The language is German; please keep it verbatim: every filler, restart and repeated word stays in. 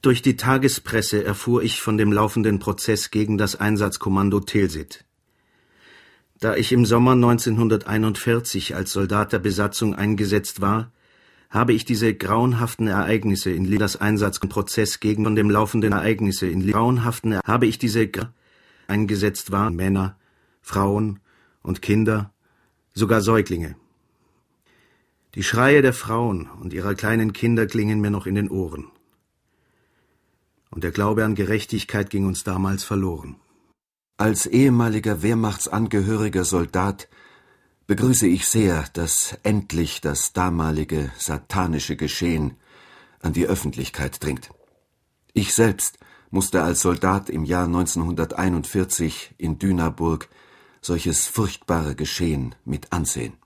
Durch die Tagespresse erfuhr ich von dem laufenden Prozess gegen das Einsatzkommando Tilsit. Da ich im Sommer neunzehnhunderteinundvierzig als Soldat der Besatzung eingesetzt war, habe ich diese grauenhaften Ereignisse in das Einsatzprozess gegen von dem laufenden Ereignisse in grauenhaften habe ich diese eingesetzt waren Männer, Frauen und Kinder, sogar Säuglinge. Die Schreie der Frauen und ihrer kleinen Kinder klingen mir noch in den Ohren. Und der Glaube an Gerechtigkeit ging uns damals verloren. Als ehemaliger wehrmachtsangehöriger Soldat begrüße ich sehr, dass endlich das damalige satanische Geschehen an die Öffentlichkeit dringt. Ich selbst musste als Soldat im Jahr neunzehnhunderteinundvierzig in Dünaburg solches furchtbare Geschehen mit ansehen.